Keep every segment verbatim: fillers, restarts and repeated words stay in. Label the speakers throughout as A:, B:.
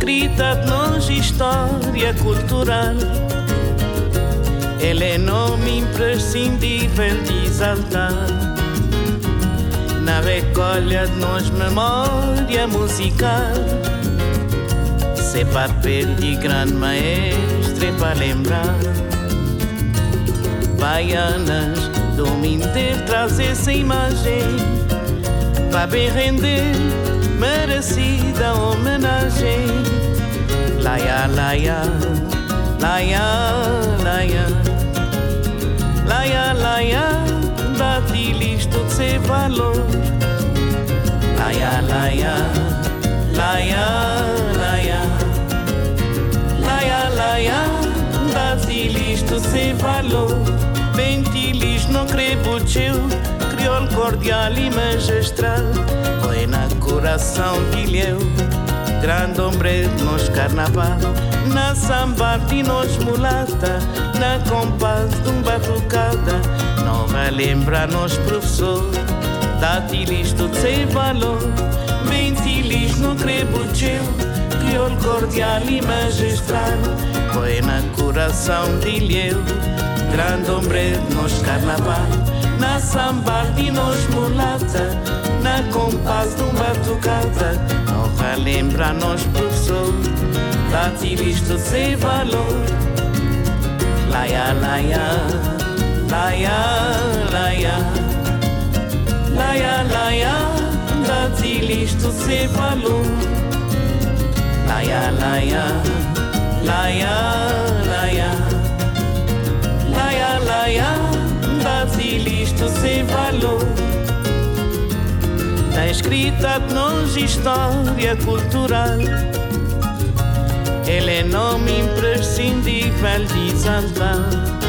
A: escrita de nós história cultural. Ele é nome imprescindível de exaltar. Na recolha de nós memória musical, se papel de grande maestre para lembrar. Baianas do inteiro traz essa imagem para bem render merecida homenagem. Laia, laia, laia, laia, laia, laia, dá-te-lhes todo seu valor. Laia, laia, laia, laia, laia, laia, dá-te-lhes todo seu valor. Bem-te-lhes não crebo teu, crioulo cordial e magistral. Foi na coração de Ilhéu, grande hombre de nos carnaval. Na samba de nos mulata, na compás de um batucada. Não vai lembrar nos professor, dá-te-lhes todo sem valor. Bem-te-lhes não crebo teu, crioulo cordial e magistral. Foi na coração de Ilhéu, grande hombre de nos carnaval. Na samba de nos mulata, na compás de um batucada. Não vai lembrar nos professor, dá-te-lhes todo sem valor. Laia, laia, laia, laia, laia, laia, dá-te-lhes todo sem valor. Laia, laia, laia, laia, laia, laia, dá-te-lhes todo sem valor. Na escrita de nós história cultural, ele é nome imprescindível de exaltar.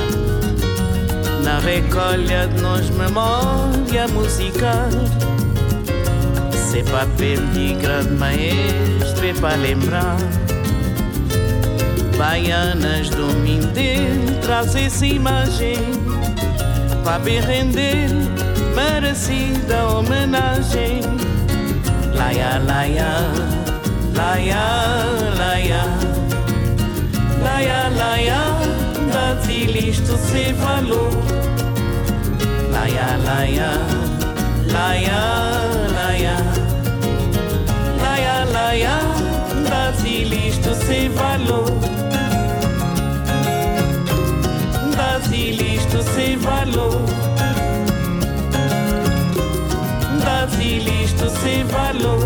A: Na recolha de nós memória musical, se papel de grande maestre para lembrar. Baianas do Mindelo traz essa imagem para bem render merecida homenagem. Laia, laia, laia, laia, laia, laia, dá-te-lhes todo sem valor. Laia, laia, laia, laia, laia, laia, dá-te-lhes todo sem valor. Dá-te-lhes todo sem valor. Dá-te-lhes todo sem valor.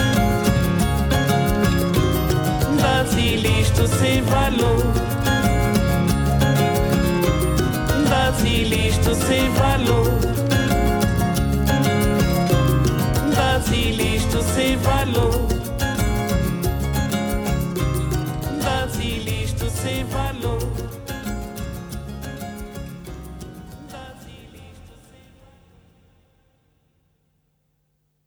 A: Dá-te-lhes todo sem valor. Dá-te-lhes todo sem valor.